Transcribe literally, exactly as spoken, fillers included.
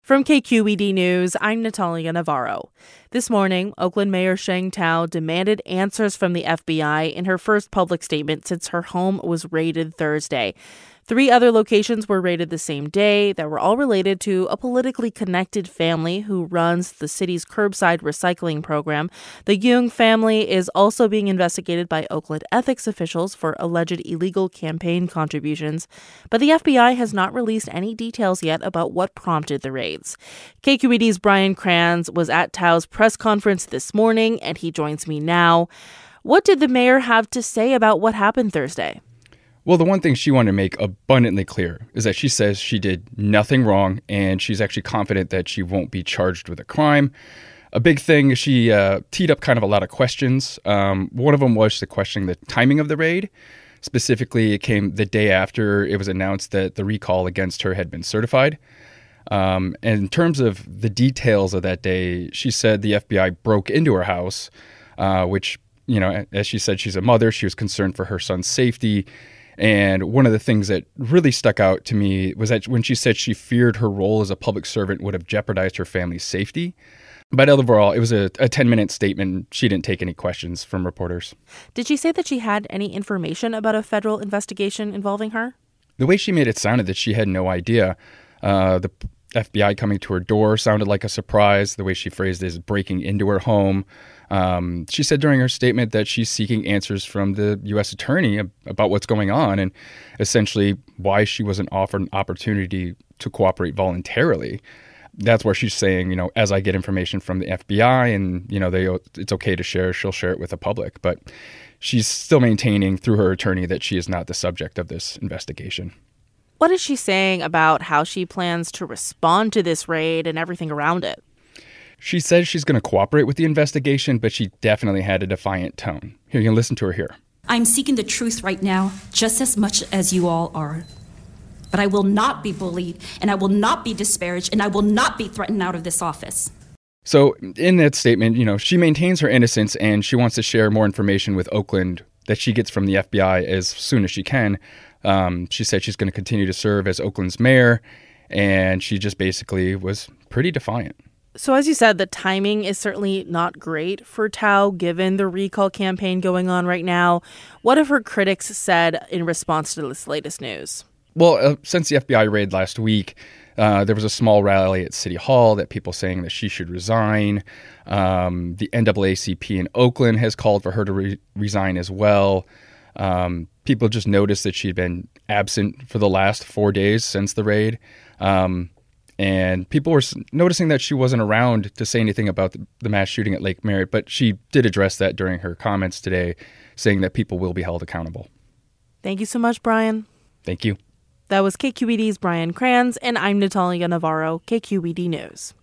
From K Q E D News, I'm Natalia Navarro. This morning, Oakland Mayor Sheng Thao demanded answers from the F B I in her first public statement since her home was raided Thursday. Three other locations were raided the same day that were all related to a politically connected family who runs the city's curbside recycling program. The Young family is also being investigated by Oakland ethics officials for alleged illegal campaign contributions, but the F B I has not released any details yet about what prompted the raids. K Q E D's Brian Kranz was at Thao's press conference this morning, and he joins me now. What did the mayor have to say about what happened Thursday? Well, the one thing she wanted to make abundantly clear is that she says she did nothing wrong, and she's actually confident that she won't be charged with a crime. A big thing, she uh, teed up kind of a lot of questions. Um, one of them was the questioning the timing of the raid. Specifically, it came the day after it was announced that the recall against her had been certified. Um, and in terms of the details of that day, she said the F B I broke into her house, uh, which, you know, as she said, she's a mother. She was concerned for her son's safety. And one of the things that really stuck out to me was that when she said she feared her role as a public servant would have jeopardized her family's safety. But overall, it was a ten-minute statement. She didn't take any questions from reporters. Did she say that she had any information about a federal investigation involving her? The way she made it sounded that she had no idea. Uh, the F B I coming to her door sounded like a surprise. The way she phrased it is breaking into her home. Um, she said during her statement that she's seeking answers from the U S attorney about what's going on and essentially why she wasn't offered an opportunity to cooperate voluntarily. That's where she's saying, you know, as I get information from the F B I and, you know, they it's okay to share, she'll share it with the public. But she's still maintaining through her attorney that she is not the subject of this investigation. What is she saying about how she plans to respond to this raid and everything around it? She says she's going to cooperate with the investigation, but she definitely had a defiant tone. Here, you can listen to her here. I'm seeking the truth right now, just as much as you all are. But I will not be bullied, and I will not be disparaged, and I will not be threatened out of this office. So in that statement, you know, she maintains her innocence, and she wants to share more information with Oakland that she gets from the F B I as soon as she can. Um, she said she's going to continue to serve as Oakland's mayor, and she just basically was pretty defiant. So as you said, the timing is certainly not great for Thao, given the recall campaign going on right now. What have her critics said in response to this latest news? Well, uh, since the F B I raid last week, uh, there was a small rally at City Hall that people saying that she should resign. Um, the N double A C P in Oakland has called for her to re- resign as well. Um, people just noticed that she'd been absent for the last four days since the raid. Um, And people were noticing that she wasn't around to say anything about the, the mass shooting at Lake Merritt, but she did address that during her comments today, saying that people will be held accountable. Thank you so much, Brian. Thank you. That was K Q E D's Brian Kranz, and I'm Natalia Navarro, K Q E D News.